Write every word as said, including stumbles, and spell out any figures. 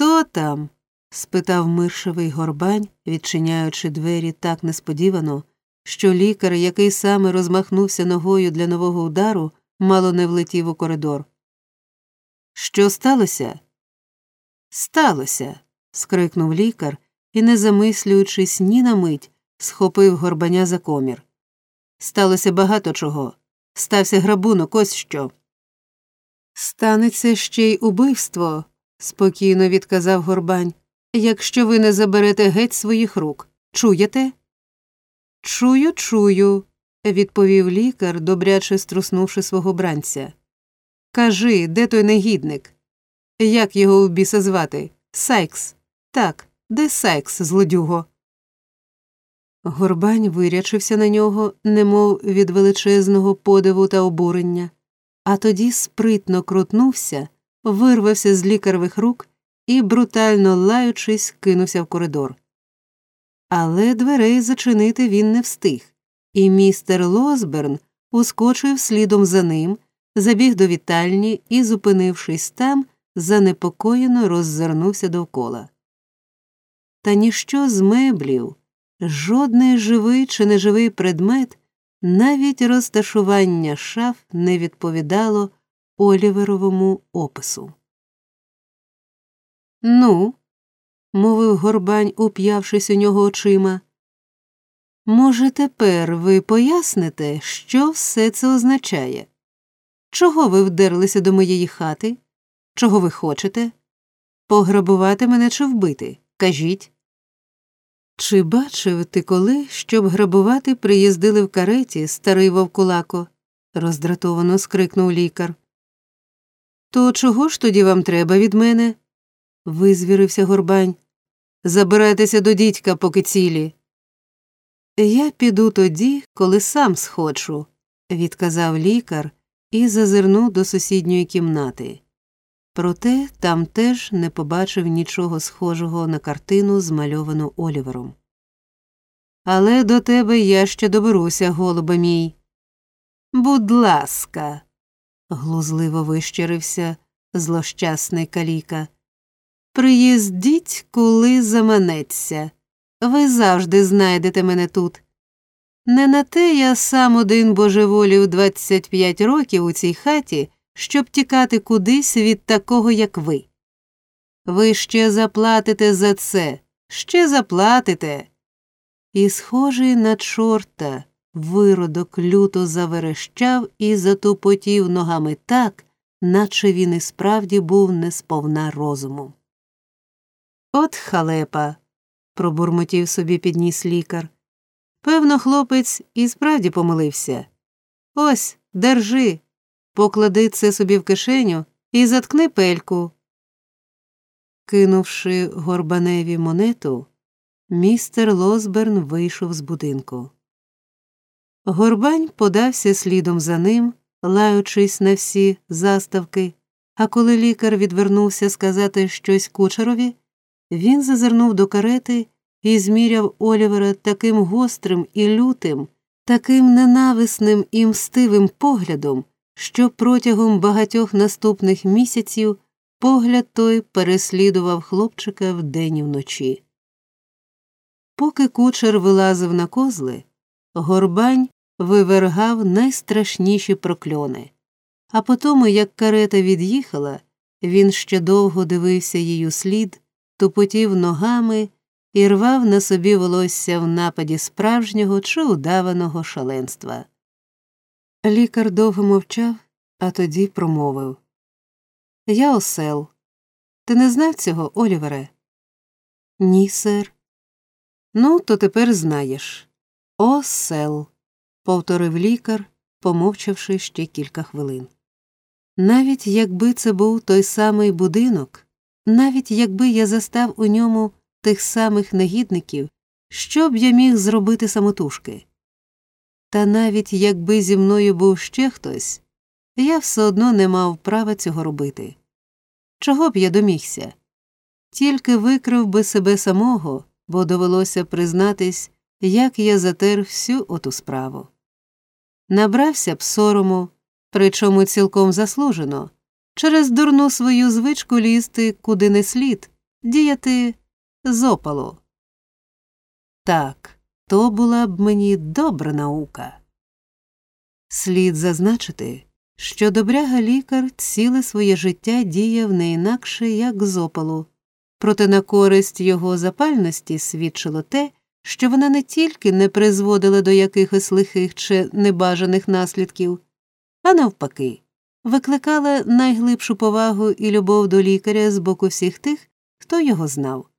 Хто там? Спитав миршевий Горбань, відчиняючи двері так несподівано, що лікар, який саме розмахнувся ногою для нового удару, мало не влетів у коридор. Що сталося? Сталося, скрикнув лікар і, не замислюючись ні на мить, схопив Горбаня за комір. Сталося багато чого. Стався грабунок, ось що. Станеться ще й убивство, спокійно відказав Горбань, якщо ви не заберете геть своїх рук. Чуєте? Чую, чую, відповів лікар, добряче струснувши свого бранця. Кажи, де той негідник? Як його в біса звати? Сайкс. Так, де Сайкс, злодюго? Горбань вирячився на нього, немов від величезного подиву та обурення, а тоді спритно крутнувся, вирвався з лікаревих рук і, брутально лаючись, кинувся в коридор. Але дверей зачинити він не встиг, і містер Лосберн ускочив слідом за ним, забіг до вітальні і, зупинившись там, занепокоєно роззирнувся довкола. Та ніщо з меблів, жодний живий чи неживий предмет, навіть розташування шаф не відповідало Оліверовому опису. «Ну?» – мовив Горбань, уп'явшись у нього очима. «Може, тепер ви поясните, що все це означає? Чого ви вдерлися до моєї хати? Чого ви хочете? Пограбувати мене чи вбити? Кажіть». «Чи бачив ти коли, щоб грабувати приїздили в кареті, старий вовкулако?» – роздратовано скрикнув лікар. «То чого ж тоді вам треба від мене?» – визвірився Горбань. «Забирайтеся до дідька, поки цілі». «Я піду тоді, коли сам схочу», – відказав лікар і зазирнув до сусідньої кімнати. Проте там теж не побачив нічого схожого на картину, змальовану Олівером. «Але до тебе я ще доберуся, голубе мій». «Будь ласка», – глузливо вищерився злощасний каліка. «Приїздіть, коли заманеться. Ви завжди знайдете мене тут. Не на те я сам один божеволів двадцять п'ять років у цій хаті, щоб тікати кудись від такого, як ви. Ви ще заплатите за це, ще заплатите». І, схожий на чорта, виродок люто заверещав і затупотів ногами так, наче він і справді був не сповна розуму. «От халепа», – пробурмотів собі підніс лікар. «Певно, хлопець і справді помилився. Ось, держи, поклади це собі в кишеню і заткни пельку». Кинувши Горбаневі монету, містер Лосберн вийшов з будинку. Горбань подався слідом за ним, лаючись на всі заставки, а коли лікар відвернувся сказати щось кучерові, він зазирнув до карети і зміряв Олівера таким гострим і лютим, таким ненависним і мстивим поглядом, що протягом багатьох наступних місяців погляд той переслідував хлопчика вдень і вночі. Поки кучер вилазив на козли, Горбань вивергав найстрашніші прокльони, а потому, як карета від'їхала, він ще довго дивився їй услід, тупотів ногами і рвав на собі волосся в нападі справжнього чи удаваного шаленства. Лікар довго мовчав, а тоді промовив. «Я осел. Ти не знав цього, Олівере?» «Ні, сер». «Ну, то тепер знаєш. Осел», – повторив лікар, помовчавши ще кілька хвилин. «Навіть якби це був той самий будинок, навіть якби я застав у ньому тих самих негідників, що б я міг зробити самотужки? Та навіть якби зі мною був ще хтось, я все одно не мав права цього робити. Чого б я домігся? Тільки викрив би себе самого, бо довелося признатись, як я затер всю оту справу. Набрався б сорому, причому цілком заслужено, через дурну свою звичку лізти куди не слід, діяти з опалу. Так, то була б мені добра наука. Слід зазначити, що добряга-лікар ціле своє життя діяв не інакше, як з опалу. Проте на користь його запальності свідчило те, що вона не тільки не призводила до якихось лихих чи небажаних наслідків, а навпаки, викликала найглибшу повагу і любов до лікаря з боку всіх тих, хто його знав.